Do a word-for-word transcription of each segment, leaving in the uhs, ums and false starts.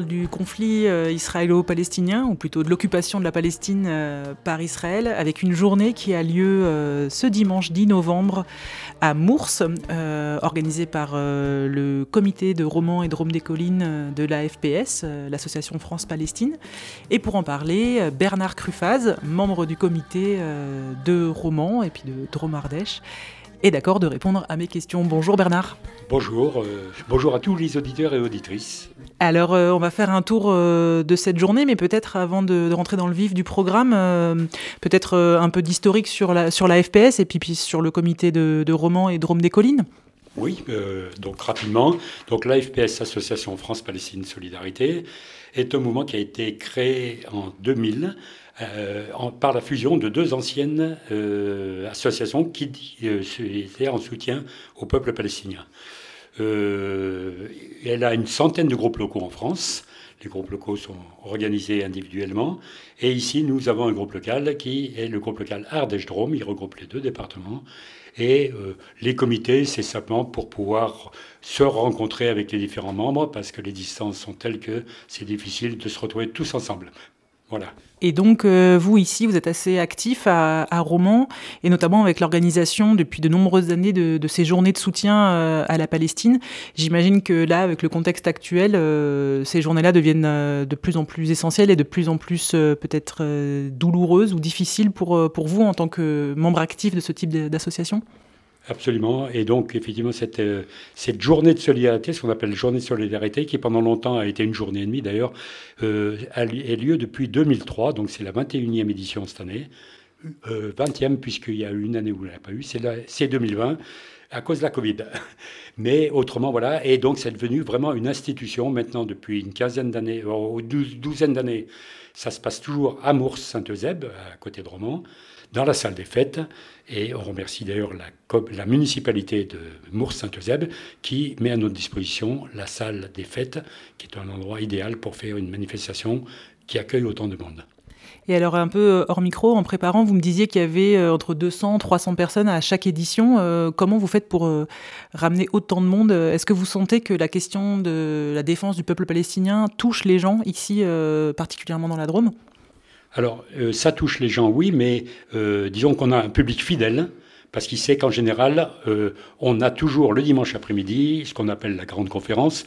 du conflit euh, israélo-palestinien, ou plutôt de l'occupation de la Palestine euh, par Israël, avec une journée qui a lieu euh, ce dimanche dix novembre à Mours, euh, organisée par euh, le comité de romans et Drôme des collines euh, de l'A F P S, euh, l'association France-Palestine. Et pour en parler, Bernard Cruffaz, membre du comité euh, de romans et puis de Drôme Ardèche, est d'accord de répondre à mes questions. Bonjour Bernard. Bonjour, euh, bonjour à tous les auditeurs et auditrices. Alors, euh, on va faire un tour euh, de cette journée, mais peut-être avant de, de rentrer dans le vif du programme, euh, peut-être euh, un peu d'historique sur la, sur la F P S et puis, puis sur le comité de, de romans et Drôme des collines. Oui, euh, donc rapidement, donc l'A F P S, Association France-Palestine Solidarité, est un mouvement qui a été créé en deux mille euh, en, par la fusion de deux anciennes euh, associations qui euh, étaient en soutien au peuple palestinien. Euh, elle a une centaine de groupes locaux en France. Les groupes locaux sont organisés individuellement. Et ici, nous avons un groupe local qui est le groupe local Ardèche-Drôme. Il regroupe les deux départements. Et euh, les comités, c'est simplement pour pouvoir se rencontrer avec les différents membres, parce que les distances sont telles que c'est difficile de se retrouver tous ensemble. Voilà. Et donc, euh, vous, ici, vous êtes assez actif à, à Romans, et notamment avec l'organisation, depuis de nombreuses années, de, de ces journées de soutien euh, à la Palestine. J'imagine que là, avec le contexte actuel, euh, ces journées-là deviennent euh, de plus en plus essentielles et de plus en plus euh, peut-être euh, douloureuses ou difficiles pour, euh, pour vous en tant que membre actif de ce type d'association ? Absolument. Et donc, effectivement, cette, euh, cette journée de solidarité, ce qu'on appelle journée de solidarité, qui pendant longtemps a été une journée et demie d'ailleurs, euh, a, a lieu depuis deux mille trois. Donc, c'est la vingt et unième édition cette année. Euh, vingtième, puisqu'il y a eu une année où il n'y en a pas eu. C'est, la, c'est deux mille vingt, à cause de la Covid. Mais autrement, voilà. Et donc, c'est devenu vraiment une institution maintenant depuis une quinzaine d'années, ou douze, douzaine d'années. Ça se passe toujours à Mours, Saint-Eusèbe, à côté de Romans, dans la salle des fêtes. Et on remercie d'ailleurs la, la municipalité de Mours-Saint-Eusèbe qui met à notre disposition la salle des fêtes, qui est un endroit idéal pour faire une manifestation qui accueille autant de monde. Et alors, un peu hors micro, en préparant, vous me disiez qu'il y avait entre deux cents et trois cents personnes à chaque édition. Euh, comment vous faites pour euh, ramener autant de monde ? Est-ce que vous sentez que la question de la défense du peuple palestinien touche les gens ici, euh, particulièrement dans la Drôme ? Alors, euh, ça touche les gens, oui, mais euh, disons qu'on a un public fidèle, parce qu'il sait qu'en général, euh, on a toujours le dimanche après-midi, ce qu'on appelle la grande conférence,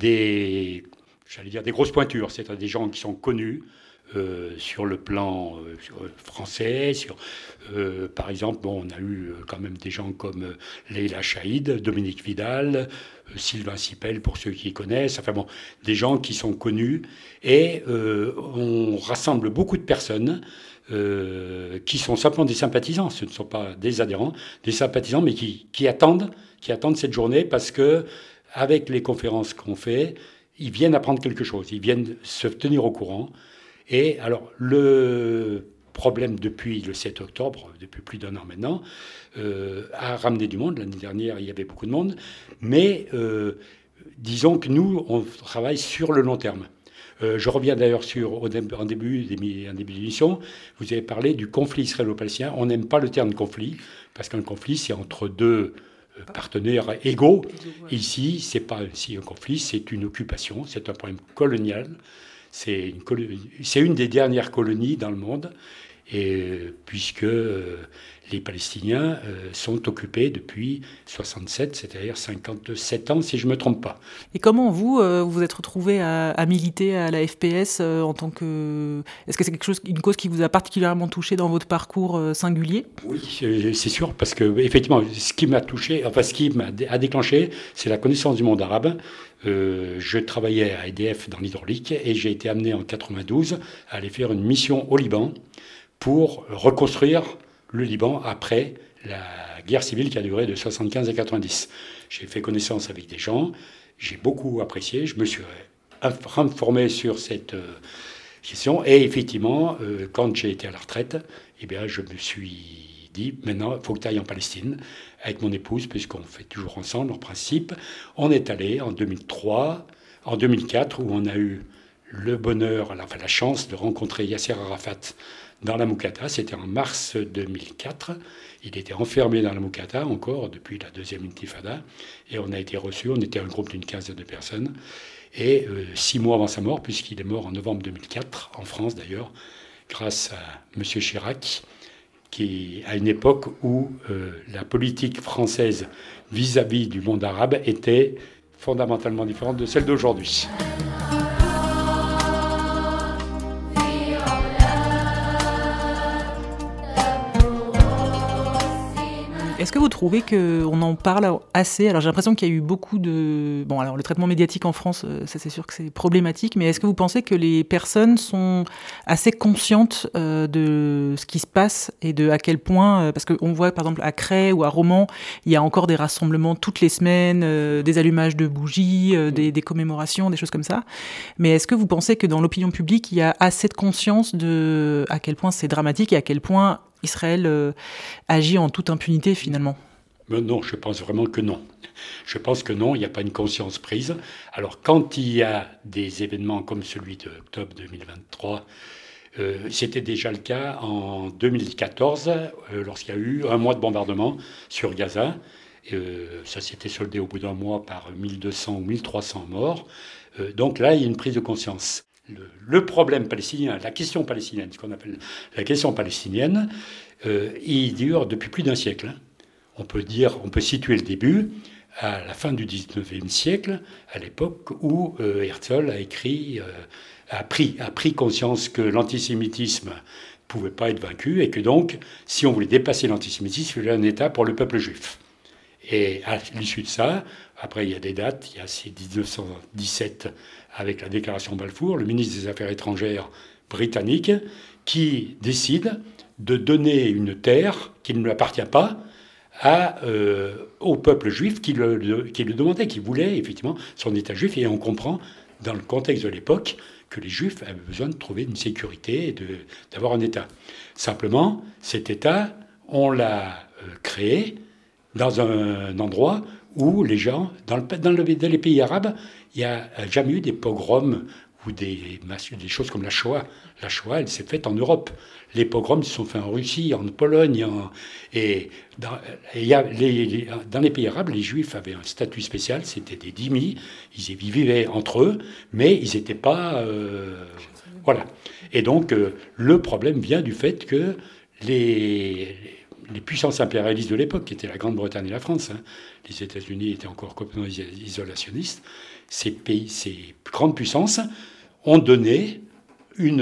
des, j'allais dire, des grosses pointures, c'est-à-dire des gens qui sont connus euh, sur le plan euh, sur, euh, français. Sur, euh, par exemple, bon, on a eu euh, quand même des gens comme euh, Leila Chaïd, Dominique Vidal, euh, Sylvain Sipel, pour ceux qui connaissent, enfin bon, des gens qui sont connus. Et euh, on rassemble beaucoup de personnes euh, qui sont simplement des sympathisants. Ce ne sont pas des adhérents, des sympathisants, mais qui, qui attendent, qui attendent cette journée parce que, avec les conférences qu'on fait, ils viennent apprendre quelque chose, ils viennent se tenir au courant. Et alors, le problème depuis le sept octobre, depuis plus d'un an maintenant, euh, a ramené du monde. L'année dernière, il y avait beaucoup de monde. Mais euh, disons que nous, on travaille sur le long terme. Euh, je reviens d'ailleurs sur, au dé- en début, en début d'émission, vous avez parlé du conflit israélo-palestinien. On n'aime pas le terme conflit, parce qu'un conflit, c'est entre deux euh, partenaires égaux. Ici, c'est pas si un conflit, c'est une occupation, c'est un problème colonial. C'est une, colo- c'est une des dernières colonies dans le monde, et, euh, puisque euh, les Palestiniens euh, sont occupés depuis soixante-sept, c'est-à-dire cinquante-sept ans, si je ne me trompe pas. Et comment vous, euh, vous êtes retrouvé à, à militer à la F P S euh, en tant que... Est-ce que c'est quelque chose, une cause qui vous a particulièrement touché dans votre parcours euh, singulier ? Oui, c'est c'est sûr, parce que effectivement, ce qui m'a touché, enfin ce qui m'a dé- a déclenché, c'est la connaissance du monde arabe. Euh, je travaillais à E D F dans l'hydraulique et j'ai été amené en quatre-vingt-douze à aller faire une mission au Liban pour reconstruire le Liban après la guerre civile qui a duré de soixante-quinze à quatre-vingt-dix. J'ai fait connaissance avec des gens, j'ai beaucoup apprécié, je me suis informé sur cette euh, question et effectivement, euh, quand j'ai été à la retraite, eh bien, je me suis dit, maintenant, il faut que tu ailles en Palestine avec mon épouse, puisqu'on fait toujours ensemble, en principe. On est allé en deux mille trois, en deux mille quatre, où on a eu le bonheur, enfin la chance de rencontrer Yasser Arafat dans la Moukata. C'était en mars deux mille quatre. Il était enfermé dans la Moukata encore depuis la deuxième intifada. Et on a été reçus, on était un groupe d'une quinzaine de personnes. Et euh, six mois avant sa mort, puisqu'il est mort en novembre deux mille quatre, en France d'ailleurs, grâce à M. Chirac, qui, à une époque où euh, la politique française vis-à-vis du monde arabe était fondamentalement différente de celle d'aujourd'hui. Est-ce que vous trouvez qu'on en parle assez ? Alors j'ai l'impression qu'il y a eu beaucoup de... Bon, alors le traitement médiatique en France, ça c'est sûr que c'est problématique, mais est-ce que vous pensez que les personnes sont assez conscientes euh, de ce qui se passe et de à quel point... Euh, parce qu'on voit par exemple à Cray ou à Romans, il y a encore des rassemblements toutes les semaines, euh, des allumages de bougies, euh, des, des commémorations, des choses comme ça. Mais est-ce que vous pensez que dans l'opinion publique, il y a assez de conscience de à quel point c'est dramatique et à quel point Israël euh, agit en toute impunité finalement? Mais non, je pense vraiment que non. Je pense que non, il n'y a pas une conscience prise. Alors quand il y a des événements comme celui d'octobre deux mille vingt-trois, euh, c'était déjà le cas en deux mille quatorze, euh, lorsqu'il y a eu un mois de bombardement sur Gaza. Euh, ça s'était soldé au bout d'un mois par mille deux cents ou mille trois cents morts. Euh, donc là, il y a une prise de conscience. Le, le problème palestinien, la question palestinienne, ce qu'on appelle la question palestinienne, euh, il dure depuis plus d'un siècle. Hein. On peut dire, on peut situer le début à la fin du dix-neuvième siècle, à l'époque où euh, Herzl a écrit, euh, a pris, a pris conscience que l'antisémitisme pouvait pas être vaincu et que donc, si on voulait dépasser l'antisémitisme, il fallait un État pour le peuple juif. Et à l'issue de ça, après il y a des dates, il y a c'est dix-neuf cent dix-sept avec la déclaration Balfour, le ministre des Affaires étrangères britannique qui décide de donner une terre qui ne lui appartient pas à, euh, au peuple juif qui le, le, qui le demandait, qui voulait effectivement son État juif. Et on comprend, dans le contexte de l'époque, que les Juifs avaient besoin de trouver une sécurité et de, d'avoir un État. Simplement, cet État, on l'a euh, créé dans un endroit où les gens, dans, le, dans, le, dans les pays arabes, il n'y a jamais eu des pogroms ou des, des choses comme la Shoah. La Shoah, elle s'est faite en Europe. Les pogroms se sont faits en Russie, en Pologne. En, et dans, et y a les, les, dans les pays arabes, les Juifs avaient un statut spécial, c'était des dhimmis. Ils vivaient entre eux, mais ils n'étaient pas... Euh, voilà. Et donc, euh, le problème vient du fait que les... les puissances impérialistes de l'époque, qui étaient la Grande-Bretagne et la France, hein, les États-Unis étaient encore complètement isolationnistes, ces pays, ces grandes puissances ont donné une,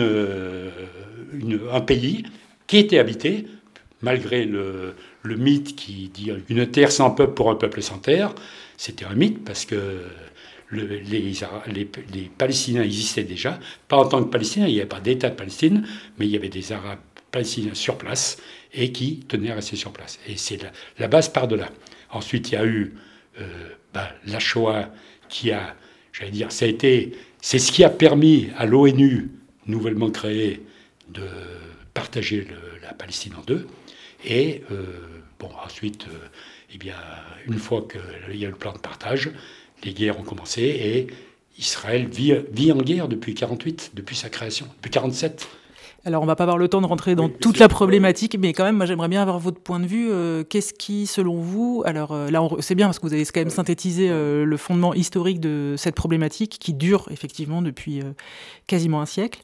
une, un pays qui était habité, malgré le, le mythe qui dit une terre sans peuple pour un peuple sans terre. C'était un mythe parce que le, les, les, les Palestiniens existaient déjà, pas en tant que Palestiniens, il n'y avait pas d'État de Palestine, mais il y avait des Arabes palestiniens sur place et qui tenaient à rester sur place. Et c'est la, la base part de là. Ensuite, il y a eu euh, bah, la Shoah qui a, j'allais dire, ça a été, c'est ce qui a permis à l'ONU, nouvellement créée, de partager le, la Palestine en deux. Et euh, bon, ensuite, euh, eh bien, une fois qu'il y a eu le plan de partage, les guerres ont commencé et Israël vit, vit en guerre depuis quarante-huit, depuis sa création, depuis quarante-sept. Alors, on ne va pas avoir le temps de rentrer dans oui, toute la problématique, mais quand même, moi, j'aimerais bien avoir votre point de vue. Euh, qu'est-ce qui, selon vous... Alors euh, là, on, c'est bien parce que vous avez quand même synthétisé euh, le fondement historique de cette problématique qui dure effectivement depuis euh, quasiment un siècle.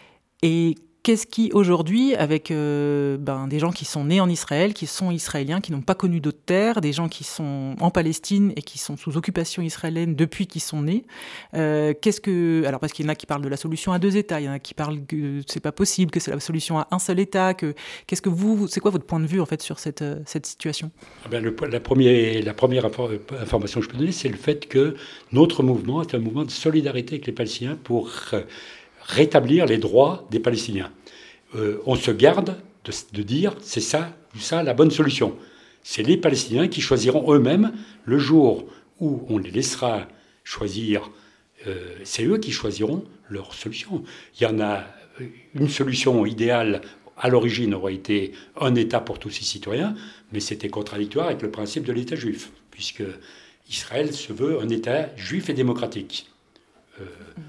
Et qu'est-ce qui, aujourd'hui, avec euh, ben, des gens qui sont nés en Israël, qui sont israéliens, qui n'ont pas connu d'autres terres, des gens qui sont en Palestine et qui sont sous occupation israélienne depuis qu'ils sont nés, euh, qu'est-ce que... Alors, parce qu'il y en a qui parlent de la solution à deux États, il y en a qui parlent que c'est pas possible, que c'est la solution à un seul État, que... Qu'est-ce que vous... C'est quoi votre point de vue, en fait, sur cette, cette situation ? Ah ben le, la, première, la première information que je peux donner, c'est le fait que notre mouvement est un mouvement de solidarité avec les Palestiniens pour... Euh, rétablir les droits des Palestiniens. Euh, on se garde de, de dire c'est ça, ça la bonne solution. C'est les Palestiniens qui choisiront eux-mêmes le jour où on les laissera choisir. Euh, c'est eux qui choisiront leur solution. Il y en a une solution idéale à l'origine aurait été un État pour tous ses citoyens, mais c'était contradictoire avec le principe de l'État juif, puisque Israël se veut un État juif et démocratique. Euh,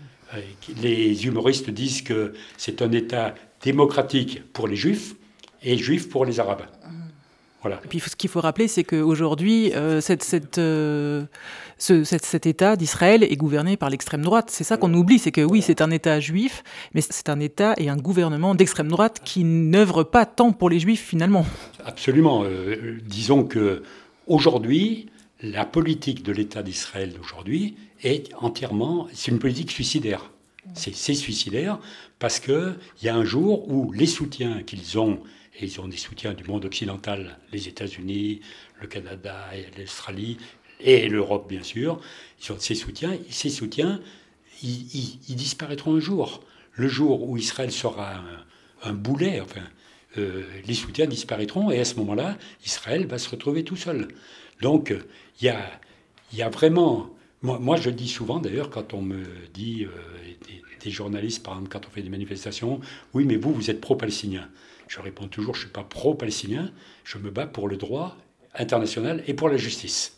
Les humoristes disent que c'est un État démocratique pour les Juifs et juif pour les Arabes. Voilà. Et puis ce qu'il faut rappeler, c'est qu'aujourd'hui, euh, cette, cette, euh, ce, cette, cet État d'Israël est gouverné par l'extrême droite. C'est ça qu'on oublie, c'est que oui, c'est un État juif, mais c'est un État et un gouvernement d'extrême droite qui n'œuvre pas tant pour les juifs finalement. Absolument. Euh, disons que aujourd'hui, la politique de l'État d'Israël d'aujourd'hui est entièrement, c'est une politique suicidaire. C'est, c'est suicidaire parce qu'il y a un jour où les soutiens qu'ils ont, et ils ont des soutiens du monde occidental, les États-Unis, le Canada, et l'Australie et l'Europe bien sûr, ils ont ces soutiens, ces soutiens, ils, ils, ils disparaîtront un jour. Le jour où Israël sera un, un boulet, enfin, euh, les soutiens disparaîtront et à ce moment-là, Israël va se retrouver tout seul. Donc, il y a, y a vraiment... Moi, moi, je dis souvent, d'ailleurs, quand on me dit, euh, des, des journalistes, par exemple, quand on fait des manifestations, oui, mais vous, vous êtes pro-palestinien. Je réponds toujours, je ne suis pas pro-palestinien, je me bats pour le droit international et pour la justice.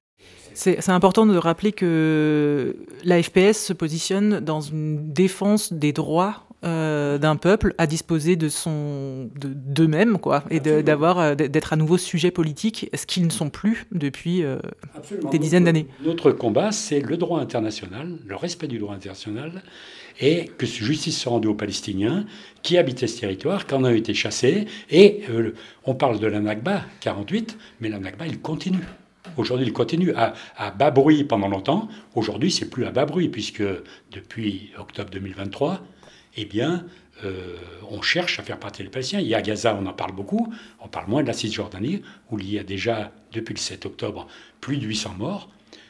C'est, c'est important de rappeler que la F P S se positionne dans une défense des droits euh, d'un peuple à disposer de son, de, d'eux-mêmes, quoi, et de, d'avoir, d'être à nouveau sujet politique, ce qu'ils ne sont plus depuis euh, des dizaines d'années. Notre combat, c'est le droit international, le respect du droit international, et que justice soit rendue aux Palestiniens qui habitaient ce territoire, qui en ont été chassés. Et euh, on parle de la Nakba, quarante-huit, mais la Nakba, il continue. Aujourd'hui, il continue à, à bas bruit pendant longtemps. Aujourd'hui, c'est plus à bas bruit, puisque depuis octobre deux mille vingt-trois, eh bien, euh, on cherche à faire partie des Palestiniens. Il y a Gaza, on en parle beaucoup. On parle moins de la Cisjordanie, où il y a déjà, depuis le sept octobre, plus de huit cents morts.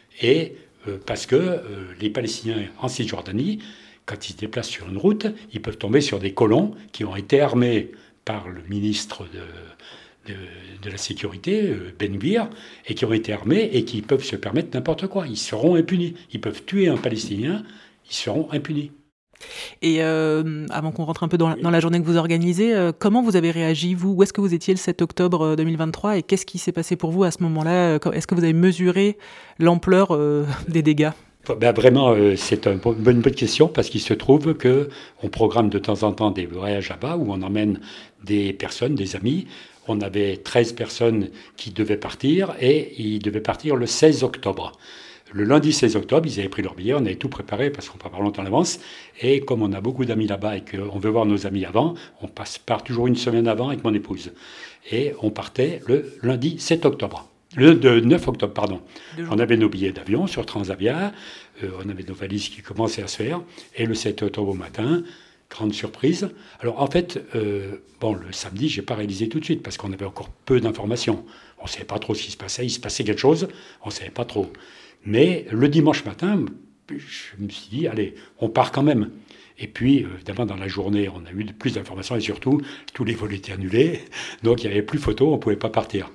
Et euh, parce que euh, les Palestiniens en Cisjordanie, quand ils se déplacent sur une route, ils peuvent tomber sur des colons qui ont été armés par le ministre de, de, de la Sécurité, Ben Gvir, et qui ont été armés et qui peuvent se permettre n'importe quoi. Ils seront impunis. Ils peuvent tuer un Palestinien, ils seront impunis. Et euh, avant qu'on rentre un peu dans la, dans la journée que vous organisez, euh, comment vous avez réagi, vous ? Où est-ce que vous étiez le sept octobre deux mille vingt-trois et qu'est-ce qui s'est passé pour vous à ce moment-là ? Est-ce que vous avez mesuré l'ampleur euh, des dégâts ? Ben vraiment, euh, c'est une bonne, bonne question parce qu'il se trouve qu'on programme de temps en temps des voyages là-bas où on emmène des personnes, des amis. On avait treize personnes qui devaient partir et ils devaient partir le seize octobre. Le lundi seize octobre, ils avaient pris leur billet, on avait tout préparé parce qu'on prépare longtemps à l'avance. Et comme on a beaucoup d'amis là-bas et qu'on veut voir nos amis avant, on passe, part toujours une semaine avant avec mon épouse. Et on partait le lundi sept octobre. Le de neuf octobre, pardon. On avait nos billets d'avion sur Transavia, euh, on avait nos valises qui commençaient à se faire, et le sept octobre au matin, grande surprise. Alors en fait, euh, bon, le samedi, j'ai pas réalisé tout de suite, parce qu'on avait encore peu d'informations. On ne savait pas trop ce qui se passait, il se passait quelque chose, on ne savait pas trop. Mais le dimanche matin, je me suis dit, allez, on part quand même. Et puis, évidemment, dans la journée, on a eu plus d'informations, et surtout, tous les vols étaient annulés, donc il n'y avait plus photo, on ne pouvait pas partir.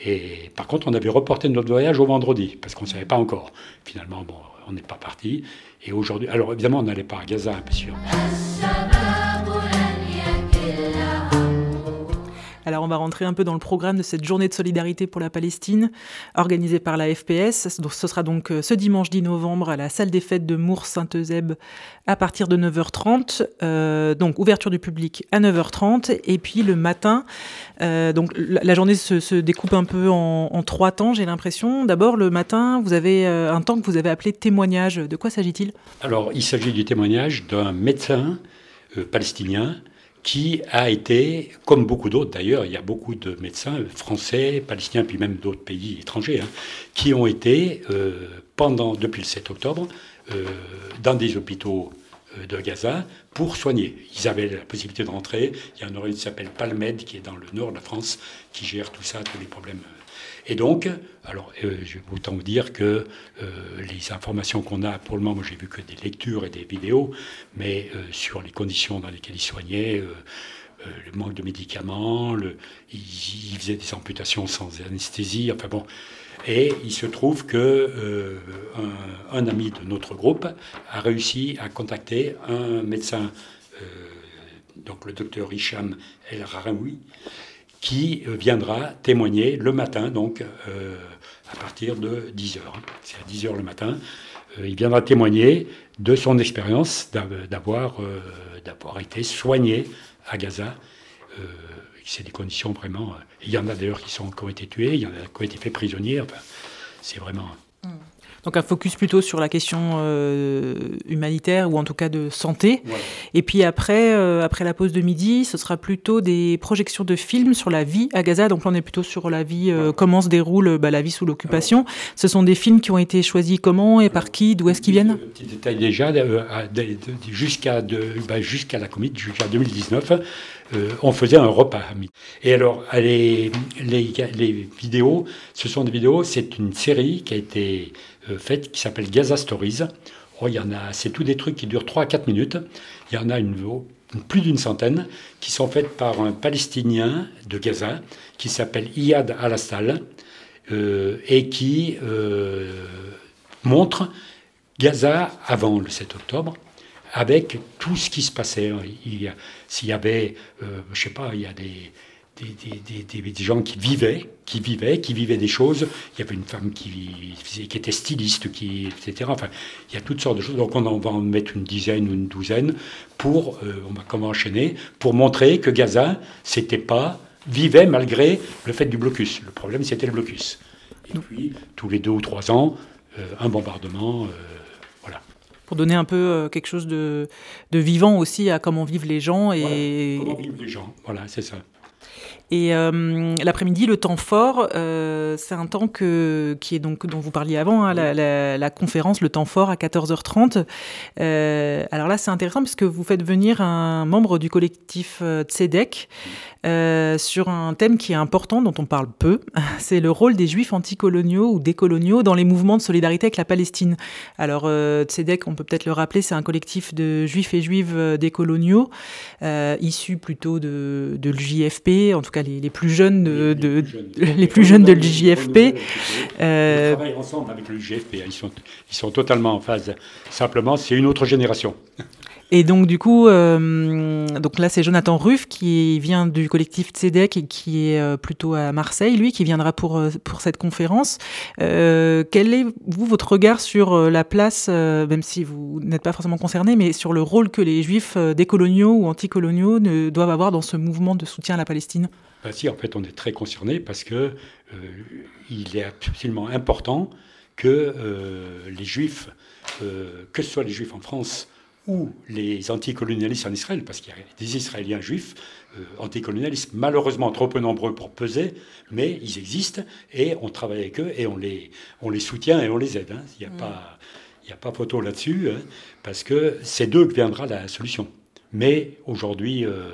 Et par contre, on avait reporté notre voyage au vendredi, parce qu'on ne savait pas encore. Finalement, bon, on n'est pas parti. Et aujourd'hui, alors évidemment, on n'allait pas à Gaza, bien sûr. Alors on va rentrer un peu dans le programme de cette journée de solidarité pour la Palestine, organisée par la F P S. Donc, ce sera donc ce dimanche dix novembre à la salle des fêtes de Mours-Saint-Eusèbe à partir de neuf heures trente. Euh, donc ouverture du public à neuf heures trente. Et puis le matin, euh, donc la, la journée se, se découpe un peu en, en trois temps, j'ai l'impression. D'abord, le matin, vous avez euh, un temps que vous avez appelé témoignage. De quoi s'agit-il ? Alors, il s'agit du témoignage d'un médecin euh, palestinien qui a été, comme beaucoup d'autres d'ailleurs, il y a beaucoup de médecins français, palestiniens, puis même d'autres pays étrangers, hein, qui ont été, euh, pendant, depuis le sept octobre, euh, dans des hôpitaux euh, de Gaza pour soigner. Ils avaient la possibilité de rentrer. Il y a un organisme qui s'appelle Palmed, qui est dans le nord de la France, qui gère tout ça, tous les problèmes. Et donc, alors, euh, je vais autant vous dire que euh, les informations qu'on a, pour le moment, moi j'ai vu que des lectures et des vidéos, mais euh, sur les conditions dans lesquelles ils soignaient, euh, euh, le manque de médicaments, le, ils, ils faisaient des amputations sans anesthésie, enfin bon. Et il se trouve que euh, un, un ami de notre groupe a réussi à contacter un médecin, euh, donc le docteur Hicham El Raraoui, qui viendra témoigner le matin, donc euh, à partir de dix heures. C'est à dix heures le matin. Euh, il viendra témoigner de son expérience d'avoir, euh, d'avoir été soigné à Gaza. Euh, c'est des conditions vraiment... Il y en a d'ailleurs qui, sont, qui ont été tués, il y en a qui ont été faits prisonniers. Enfin, c'est vraiment... Donc un focus plutôt sur la question euh, humanitaire ou en tout cas de santé. Voilà. Et puis après, euh, après la pause de midi, ce sera plutôt des projections de films sur la vie à Gaza. Donc là, on est plutôt sur la vie, euh, voilà. Comment se déroule bah, la vie sous l'occupation. Alors, ce sont des films qui ont été choisis comment et par qui, d'où est-ce qu'ils viennent ? Petit détail déjà, euh, de, de, de, jusqu'à, de, bah, jusqu'à la commit, jusqu'à deux mille dix-neuf, euh, on faisait un repas. Et alors, les, les, les vidéos, ce sont des vidéos, c'est une série qui a été... faite, qui s'appelle Gaza Stories. Oh, il y en a, c'est tous des trucs qui durent trois à quatre minutes. Il y en a une, plus d'une centaine qui sont faites par un Palestinien de Gaza qui s'appelle Iyad Al-Assal euh, et qui euh, montre Gaza avant le sept octobre avec tout ce qui se passait. Il y a, s'il y avait, euh, je sais pas, il y a des... Des, des, des, des gens qui vivaient, qui vivaient, qui vivaient des choses. Il y avait une femme qui, qui était styliste, qui, et cetera. Enfin, il y a toutes sortes de choses. Donc, on, en, on va en mettre une dizaine ou une douzaine pour, euh, on va comment enchaîner, pour montrer que Gaza, c'était pas, vivait malgré le fait du blocus. Le problème, c'était le blocus. Et puis, tous les deux ou trois ans, euh, un bombardement, euh, voilà. Pour donner un peu euh, quelque chose de, de vivant aussi à comment vivent les gens. Et... Voilà, comment vivent les gens, voilà, c'est ça. Et euh, l'après-midi, le temps fort, euh, c'est un temps que, qui est donc, dont vous parliez avant, hein, la, la, la conférence, le temps fort à quatorze heures trente. Euh, alors là, c'est intéressant parce que vous faites venir un membre du collectif euh, Tzedek euh, sur un thème qui est important, dont on parle peu. C'est le rôle des Juifs anticoloniaux ou décoloniaux dans les mouvements de solidarité avec la Palestine. Alors euh, Tzedek, on peut peut-être le rappeler, c'est un collectif de Juifs et Juives décoloniaux, euh, issus plutôt de, de l'U J F P, en tout cas Les, les plus jeunes de, de, de les plus jeunes de l'U J F P. Euh... Ils travaillent ensemble avec l'U J F P. Ils sont, ils sont totalement en phase. Simplement, c'est une autre génération. Et donc du coup, euh, donc là c'est Jonathan Ruf qui vient du collectif Tzedek et qui est euh, plutôt à Marseille, lui, qui viendra pour pour cette conférence. Euh, quel est vous votre regard sur la place, euh, même si vous n'êtes pas forcément concerné, mais sur le rôle que les Juifs décoloniaux ou anticoloniaux ne, doivent avoir dans ce mouvement de soutien à la Palestine ? Ben si, en fait, on est très concernés parce que euh, il est absolument important que euh, les Juifs, euh, que ce soit les Juifs en France ou les anticolonialistes en Israël, parce qu'il y a des Israéliens juifs euh, anticolonialistes, malheureusement trop peu nombreux pour peser, mais ils existent et on travaille avec eux et on les, on les soutient et on les aide. Hein. Il n'y a, mmh. a pas photo là-dessus, hein, parce que c'est d'eux que viendra la solution. Mais aujourd'hui, euh,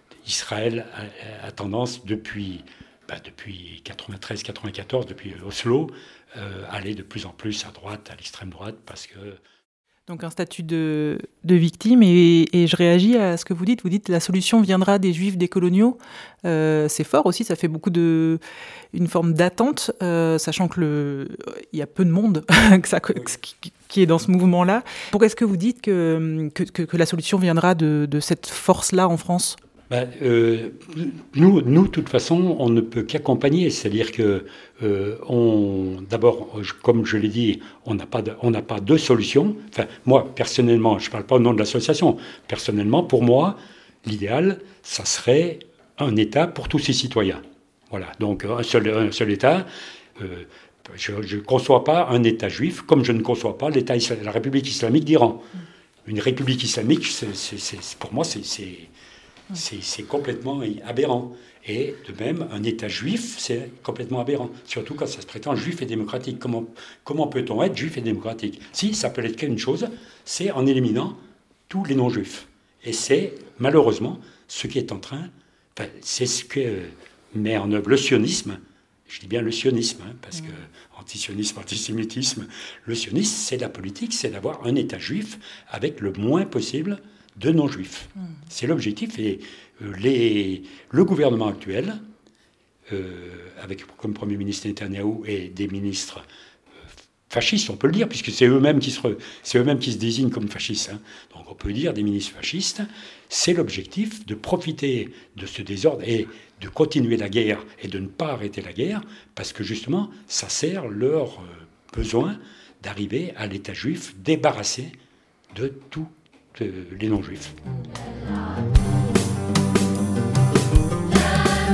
Israël a, a tendance, depuis, bah, depuis quatre-vingt-treize quatre-vingt-quatorze, depuis Oslo, euh, à aller de plus en plus à droite, à l'extrême droite, parce que... Donc un statut de, de victime, et, et je réagis à ce que vous dites. Vous dites que la solution viendra des Juifs décoloniaux. Euh, c'est fort aussi, ça fait beaucoup de... une forme d'attente, euh, sachant qu'il y a peu de monde que ça, qui, qui est dans ce mouvement-là. Pourquoi est-ce que vous dites que, que, que, que la solution viendra de, de cette force-là en France ? Ben, euh, nous, nous, de toute façon, on ne peut qu'accompagner. C'est-à-dire que, euh, on, d'abord, comme je l'ai dit, on n'a pas de, on n'a pas de solution. Enfin, moi, personnellement, je ne parle pas au nom de l'association. Personnellement, pour moi, l'idéal, ça serait un État pour tous ses citoyens. Voilà. Donc, un seul, un seul État. Euh, je ne conçois pas un État juif, comme je ne conçois pas l'État, la République islamique d'Iran. Une République islamique, c'est, c'est, c'est, pour moi, c'est, c'est C'est, c'est complètement aberrant. Et de même, un État juif, c'est complètement aberrant. Surtout quand ça se prétend juif et démocratique. Comment, comment peut-on être juif et démocratique ? Si, ça peut être qu'une chose, c'est en éliminant tous les non-juifs. Et c'est, malheureusement, ce qui est en train... Enfin, c'est ce que met en œuvre le sionisme. Je dis bien le sionisme, hein, parce que antisionisme, antisémitisme, le sionisme, c'est la politique, c'est d'avoir un État juif avec le moins possible de non-juifs. Mmh. C'est l'objectif. Et euh, les, le gouvernement actuel, euh, avec comme Premier ministre Netanyahou et des ministres euh, fascistes, on peut le dire, puisque c'est eux-mêmes qui se, re, c'est eux-mêmes qui se désignent comme fascistes. Hein. Donc on peut dire des ministres fascistes. C'est l'objectif de profiter de ce désordre et de continuer la guerre et de ne pas arrêter la guerre, parce que justement, ça sert leur euh, besoin d'arriver à l'État juif débarrassé de tout les non-juifs.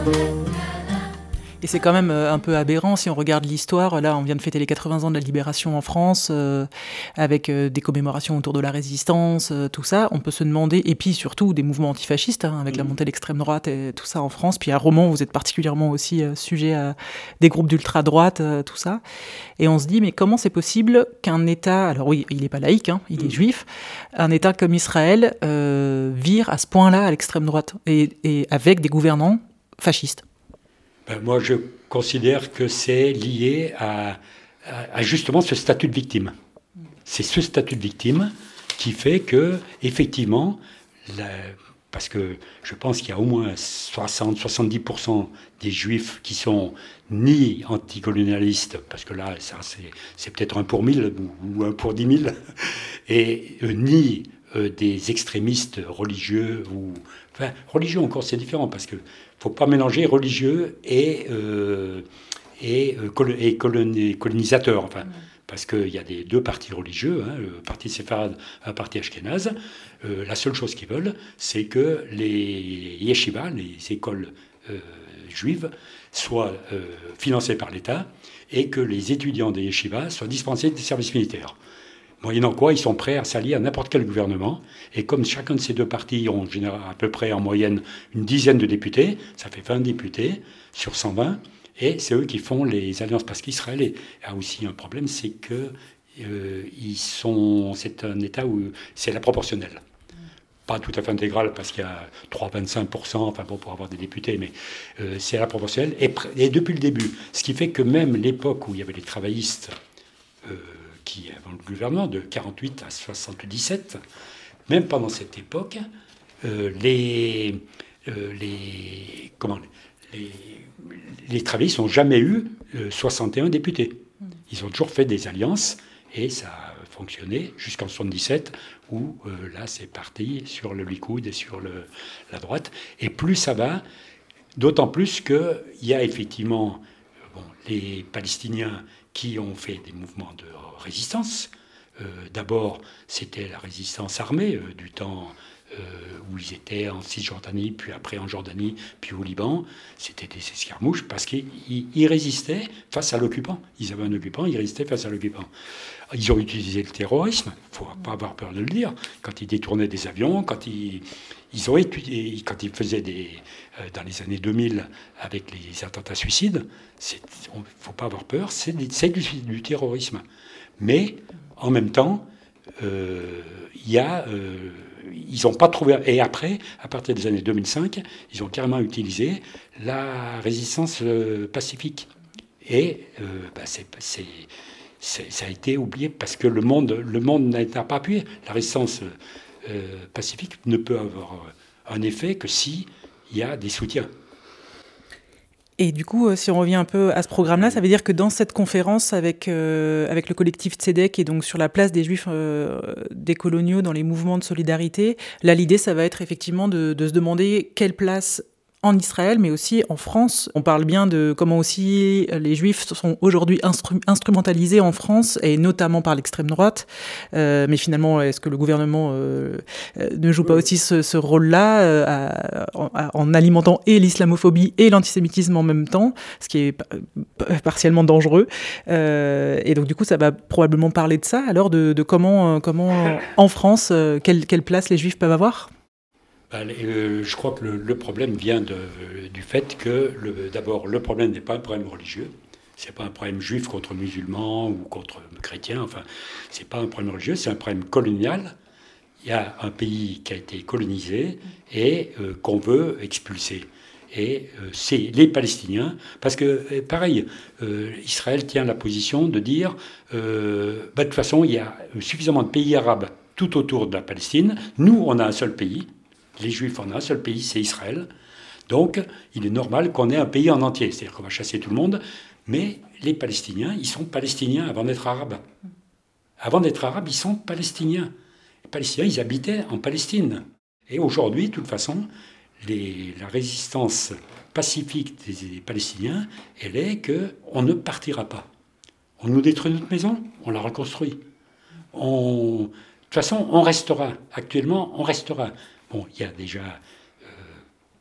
Et c'est quand même un peu aberrant si on regarde l'histoire. Là, on vient de fêter les quatre-vingts ans de la libération en France, euh, avec euh, des commémorations autour de la résistance, euh, tout ça. On peut se demander, et puis surtout des mouvements antifascistes, hein, avec mmh. la montée de l'extrême droite et tout ça en France. Puis à Romans, vous êtes particulièrement aussi euh, sujet à des groupes d'ultra-droite, euh, tout ça. Et on se dit, mais comment c'est possible qu'un État, alors oui, il n'est pas laïque, hein, il mmh. est juif, un État comme Israël euh, vire à ce point-là à l'extrême droite, et, et avec des gouvernants fascistes? Moi, je considère que c'est lié à, à, à justement ce statut de victime. C'est ce statut de victime qui fait que, effectivement, la, parce que je pense qu'il y a au moins soixante à soixante-dix pour cent des juifs qui sont ni anticolonialistes, parce que là, ça, c'est, c'est peut-être un pour mille ou un pour dix mille, et euh, ni euh, des extrémistes religieux ou... Enfin, religieux encore, c'est différent, parce que il ne faut pas mélanger religieux et, euh, et, euh, et colonisateur. Enfin, mmh. Parce qu'il y a des deux partis religieux, hein, le parti séfarade et le parti ashkénaze. Euh, la seule chose qu'ils veulent, c'est que les yeshivas, les écoles euh, juives, soient euh, financées par l'État et que les étudiants des yeshivas soient dispensés des services militaires. Moyennant quoi, ils sont prêts à s'allier à n'importe quel gouvernement. Et comme chacun de ces deux partis ont à peu près en moyenne une dizaine de députés, ça fait vingt députés sur cent vingt, et c'est eux qui font les alliances. Parce qu'Israël a aussi un problème, c'est que euh, ils sont, c'est un État où c'est la proportionnelle. Pas tout à fait intégrale, parce qu'il y a trois virgule vingt-cinq pour cent, enfin bon, pour avoir des députés, mais euh, c'est la proportionnelle. Et, et depuis le début, ce qui fait que même l'époque où il y avait les travaillistes, euh, qui, avant le gouvernement, de quarante-huit à soixante-dix-sept, même pendant cette époque, euh, les, euh, les, comment, les, les travaillistes n'ont jamais eu euh, soixante et un députés. Ils ont toujours fait des alliances, et ça a fonctionné jusqu'en soixante-dix-sept, où euh, là, c'est parti sur le Likoud et sur le, la droite. Et plus ça va, d'autant plus qu'il y a effectivement bon, les Palestiniens qui ont fait des mouvements de résistance. Euh, d'abord, c'était la résistance armée euh, du temps euh, où ils étaient en Cisjordanie, puis après en Jordanie, puis au Liban. C'était des escarmouches parce qu'ils ils résistaient face à l'occupant. Ils avaient un occupant, ils résistaient face à l'occupant. Ils ont utilisé le terrorisme, il ne faut pas avoir peur de le dire, quand ils détournaient des avions, quand ils, ils ont étudié, quand ils faisaient des, euh, dans les années deux mille avec les attentats suicides, il ne faut pas avoir peur, c'est, c'est du, du terrorisme. Mais en même temps, euh, y a, euh, ils n'ont pas trouvé... Et après, à partir des années deux mille cinq, ils ont carrément utilisé la résistance euh, pacifique. Et euh, bah, c'est... c'est C'est, ça a été oublié parce que le monde, le monde n'a pas appuyé. La résistance euh, pacifique ne peut avoir un effet que s'il y a des soutiens. Et du coup, si on revient un peu à ce programme-là, ça veut dire que dans cette conférence avec, euh, avec le collectif Tzedek et donc sur la place des Juifs euh, décoloniaux dans les mouvements de solidarité, là, l'idée, ça va être effectivement de, de se demander quelle place en Israël, mais aussi en France. On parle bien de comment aussi les Juifs sont aujourd'hui instru- instrumentalisés en France, et notamment par l'extrême droite. Euh, mais finalement, est-ce que le gouvernement euh, ne joue pas aussi ce, ce rôle-là euh, à, à, en alimentant et l'islamophobie et l'antisémitisme en même temps, ce qui est partiellement dangereux. Euh, et donc du coup, ça va probablement parler de ça, alors de, de comment, comment en France, quelle, quelle place les Juifs peuvent avoir ? Euh, je crois que le, le problème vient de, du fait que, le, d'abord, le problème n'est pas un problème religieux. C'est pas un problème juif contre musulmans ou contre chrétiens. Enfin, c'est pas un problème religieux, c'est un problème colonial. Il y a un pays qui a été colonisé et euh, qu'on veut expulser. Et euh, c'est les Palestiniens, parce que, pareil, euh, Israël tient la position de dire, euh, bah, de toute façon, il y a suffisamment de pays arabes tout autour de la Palestine. Nous, on a un seul pays. Les Juifs, on a un seul pays, c'est Israël. Donc, il est normal qu'on ait un pays en entier. C'est-à-dire qu'on va chasser tout le monde. Mais les Palestiniens, ils sont Palestiniens avant d'être Arabes. Avant d'être Arabes, ils sont Palestiniens. Les Palestiniens, ils habitaient en Palestine. Et aujourd'hui, de toute façon, les, la résistance pacifique des Palestiniens, elle est qu'on ne partira pas. On nous détruit notre maison, on la reconstruit. On, de toute façon, on restera. Actuellement, on restera. Bon, il y a déjà euh,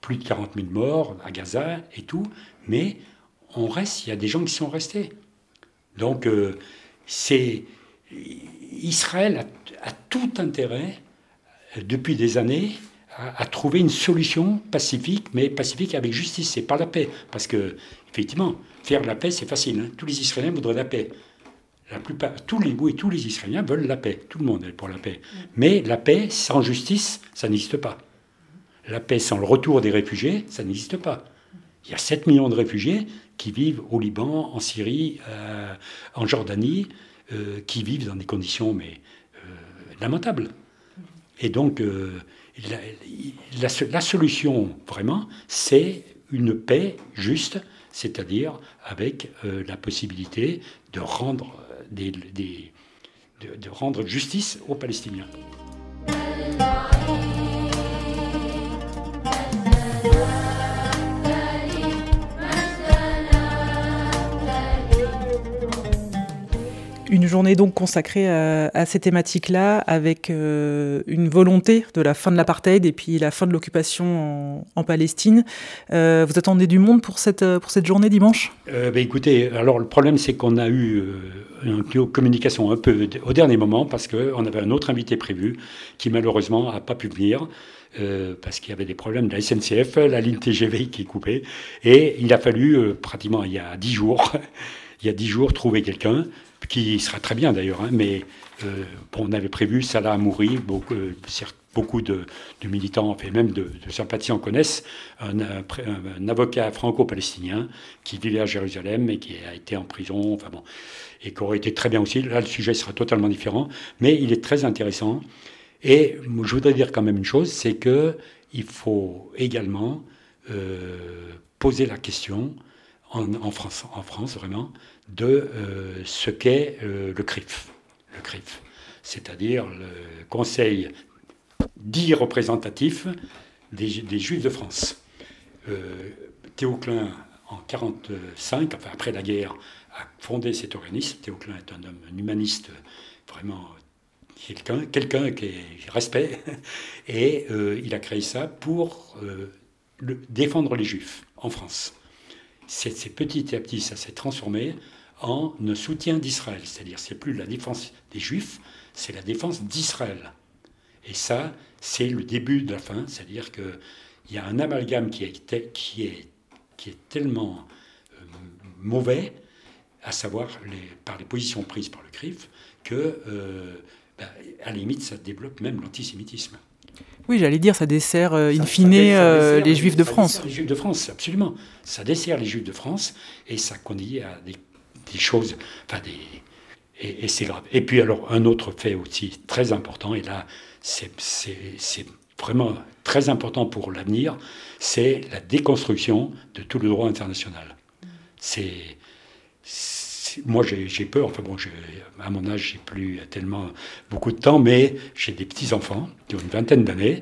plus de quarante mille morts à Gaza et tout, mais on reste, il y a des gens qui sont restés. Donc, euh, c'est, Israël a, a tout intérêt, euh, depuis des années, à, à trouver une solution pacifique, mais pacifique avec justice, c'est pas la paix. Parce que, effectivement, faire la paix, c'est facile. Hein. Tous les Israéliens voudraient la paix. La plupart, tous les, oui, tous les Israéliens veulent la paix. Tout le monde est pour la paix. Mais la paix sans justice, ça n'existe pas. La paix sans le retour des réfugiés, ça n'existe pas. Il y a sept millions de réfugiés qui vivent au Liban, en Syrie, euh, en Jordanie, euh, qui vivent dans des conditions mais, euh, lamentables. Et donc, euh, la, la, la solution, vraiment, c'est une paix juste, c'est-à-dire avec euh, la possibilité de rendre, des, des, de, de rendre justice aux Palestiniens. Une journée donc consacrée à, à ces thématiques-là, avec euh, une volonté de la fin de l'apartheid et puis la fin de l'occupation en, en Palestine. Euh, vous attendez du monde pour cette, pour cette journée dimanche ? euh, ben Écoutez, alors le problème c'est qu'on a eu euh, une communication un peu au dernier moment parce qu'on avait un autre invité prévu qui malheureusement n'a pas pu venir. Euh, parce qu'il y avait des problèmes de la S N C F, la ligne T G V qui est coupée. Et il a fallu euh, pratiquement il y a dix jours, il y a dix jours trouver quelqu'un qui sera très bien d'ailleurs, hein, mais euh, bon, on avait prévu Salah Hamouri, beaucoup, euh, beaucoup de, de militants, et même de, de sympathisants connaissent, un, un, un avocat franco-palestinien qui vivait à Jérusalem et qui a été en prison, enfin bon, et qui aurait été très bien aussi. Là, le sujet sera totalement différent, mais il est très intéressant. Et je voudrais dire quand même une chose, c'est qu'il faut également euh, poser la question, en, en, France, en France vraiment, de euh, ce qu'est euh, le C R I F. Le C R I F, c'est-à-dire le Conseil dit représentatif des, des Juifs de France. Euh, Théo Klein, en mille neuf cent quarante-cinq, enfin après la guerre, a fondé cet organisme. Théo Klein est un homme, un humaniste vraiment quelqu'un, quelqu'un qui est respect, et euh, il a créé ça pour euh, le, défendre les Juifs en France. C'est, c'est petit à petit, ça s'est transformé en un soutien d'Israël. C'est-à-dire, c'est plus la défense des Juifs, c'est la défense d'Israël. Et ça, c'est le début de la fin. C'est-à-dire qu'il y a un amalgame qui est, qui est, qui est tellement euh, mauvais, à savoir les, par les positions prises par le C R I F, que, euh, ben, à la limite, ça développe même l'antisémitisme. Oui, j'allais dire, ça dessert euh, in fine euh, les Juifs de France. Ça dessert les Juifs de France, absolument. Ça dessert les Juifs de France et ça conduit à des, des choses, enfin des, et, et c'est grave. Et puis alors un autre fait aussi très important, et là c'est, c'est, c'est vraiment très important pour l'avenir, c'est la déconstruction de tout le droit international. C'est, c'est moi j'ai, j'ai peur, enfin bon, j'ai, à mon âge j'ai plus tellement beaucoup de temps, mais j'ai des petits enfants qui ont une vingtaine d'années.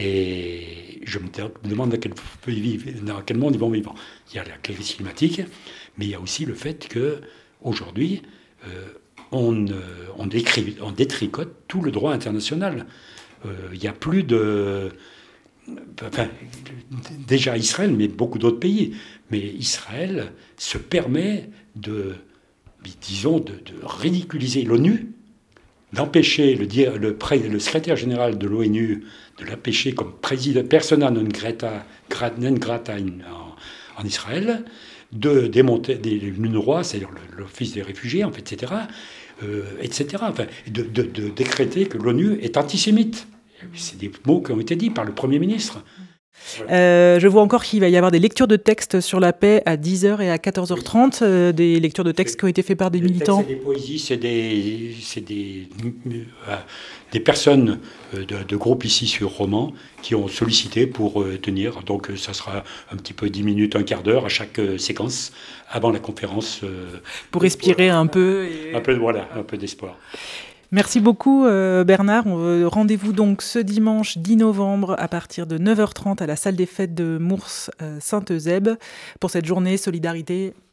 Et je me demande dans quel, dans quel monde ils vont vivre. Il y a la crise climatique, mais il y a aussi le fait qu'aujourd'hui, euh, on, on, décrit, on détricote tout le droit international. Euh, il n'y a plus de... Enfin, déjà Israël, mais beaucoup d'autres pays. Mais Israël se permet de, disons, de, de ridiculiser l'ONU, d'empêcher le, le, le secrétaire général de l'ONU de l'empêcher comme président persona non grata, non grata en, en Israël, de démonter l'UNRWA, c'est-à-dire l'Office des réfugiés, en fait, et cetera, euh, et cetera. Enfin, de, de, de décréter que l'ONU est antisémite. C'est des mots qui ont été dits par le Premier ministre. Voilà. Euh, je vois encore qu'il va y avoir des lectures de textes sur la paix à dix heures et à quatorze heures trente, euh, des lectures de textes qui ont été faites par des les militants. C'est des poésies, c'est des, c'est des, euh, des personnes de, de groupes ici sur Romans qui ont sollicité pour euh, tenir. Donc ça sera un petit peu dix minutes, un quart d'heure à chaque euh, séquence avant la conférence. Euh, pour respirer un peu. Et... Un peu, voilà, un peu d'espoir. Merci beaucoup euh, Bernard. On, rendez-vous donc ce dimanche dix novembre à partir de neuf heures trente à la salle des fêtes de Mours euh, Saint-Eusèbe pour cette journée Solidarité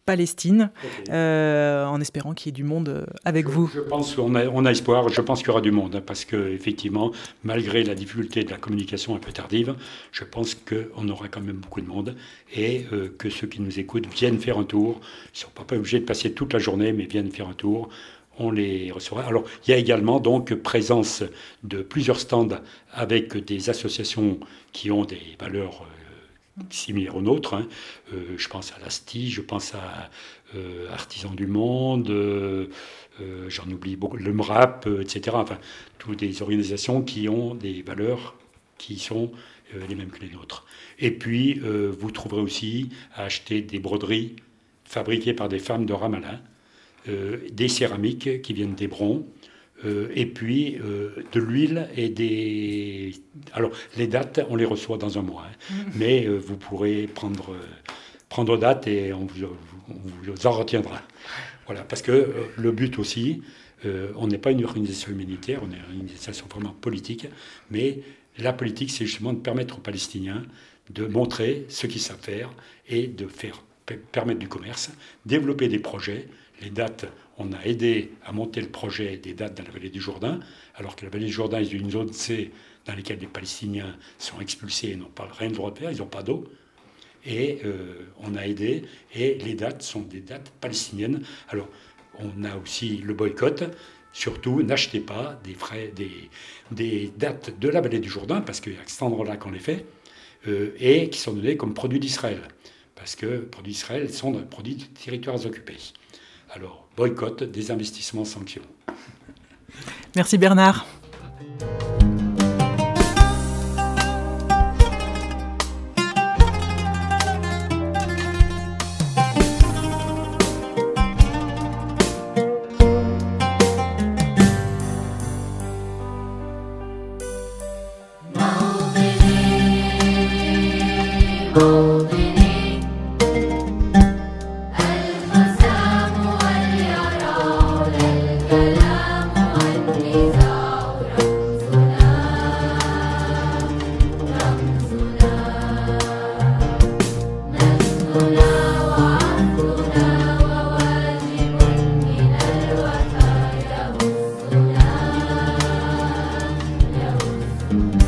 Palestine, Okay. euh, en espérant qu'il y ait du monde avec je, vous. Je pense qu'on a, on a espoir, je pense qu'il y aura du monde, parce qu'effectivement, malgré la difficulté de la communication un peu tardive, je pense qu'on aura quand même beaucoup de monde et euh, que ceux qui nous écoutent viennent faire un tour. Ils ne sont pas obligés de passer toute la journée, mais viennent faire un tour. On les recevra. Alors, il y a également donc présence de plusieurs stands avec des associations qui ont des valeurs euh, similaires aux nôtres. Hein. Euh, je pense à l'A S T I, je pense à euh, Artisans du Monde, euh, euh, j'en oublie beaucoup, le M R A P, euh, et cetera. Enfin, toutes des organisations qui ont des valeurs qui sont euh, les mêmes que les nôtres. Et puis, euh, vous trouverez aussi à acheter des broderies fabriquées par des femmes de Ramallah. Euh, des céramiques qui viennent d'Hébron, euh, et puis euh, de l'huile et des... Alors, les dates, on les reçoit dans un mois, hein, mmh. mais euh, vous pourrez prendre, euh, prendre date et on vous, on vous en retiendra. Voilà, parce que euh, le but aussi, euh, on n'est pas une organisation humanitaire, on est une organisation vraiment politique, mais la politique, c'est justement de permettre aux Palestiniens de montrer ce qu'ils savent faire et de faire permettre du commerce, développer des projets. Les dates, on a aidé à monter le projet des dates dans la vallée du Jourdain, alors que la vallée du Jourdain est une zone C dans laquelle les Palestiniens sont expulsés et n'ont pas rien le droit de faire, ils n'ont pas d'eau. Et euh, on a aidé, et les dates sont des dates palestiniennes. Alors, on a aussi le boycott. Surtout, n'achetez pas des, frais, des, des dates de la vallée du Jourdain, parce qu'il y a à cet endroit-là qu'on les fait, euh, et qui sont donnés comme produits d'Israël. Parce que les produits d'Israël sont des produits des territoires occupés. Alors, boycott, désinvestissement, sanctions. Merci Bernard. Thank you.